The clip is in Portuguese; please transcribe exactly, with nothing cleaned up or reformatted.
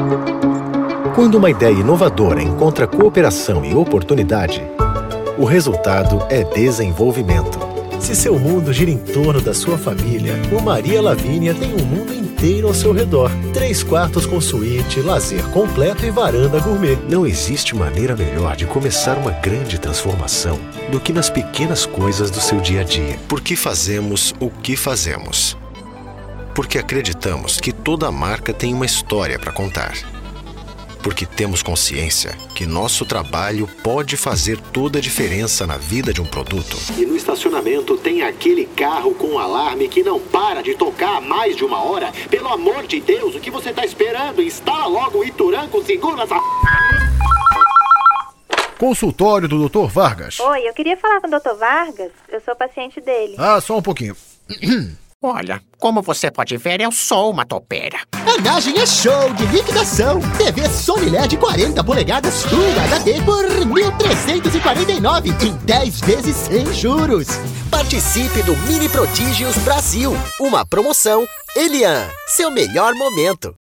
Quando uma ideia inovadora encontra cooperação e oportunidade, o resultado é desenvolvimento. Se seu mundo gira em torno da sua família, o Maria Lavínia tem um mundo inteiro ao seu redor. Três quartos com suíte, lazer completo e varanda gourmet. Não existe maneira melhor de começar uma grande transformação do que nas pequenas coisas do seu dia a dia. Porque fazemos o que fazemos. Porque acreditamos que toda marca tem uma história para contar. Porque temos consciência que nosso trabalho pode fazer toda a diferença na vida de um produto. E no estacionamento tem aquele carro com alarme que não para de tocar há mais de uma hora. Pelo amor de Deus, o que você está esperando? Instala logo o Ituranco Seguro essa... Consultório do doutor Vargas. Oi, eu queria falar com o doutor Vargas. Eu sou paciente dele. Ah, só um pouquinho. Olha, como você pode ver, eu sou uma topeira. A Nagem é show de liquidação. T V Sony L E D quarenta polegadas Full H D por mil trezentos e quarenta e nove em dez vezes sem juros. Participe do Mini Prodígios Brasil. Uma promoção Elian, seu melhor momento.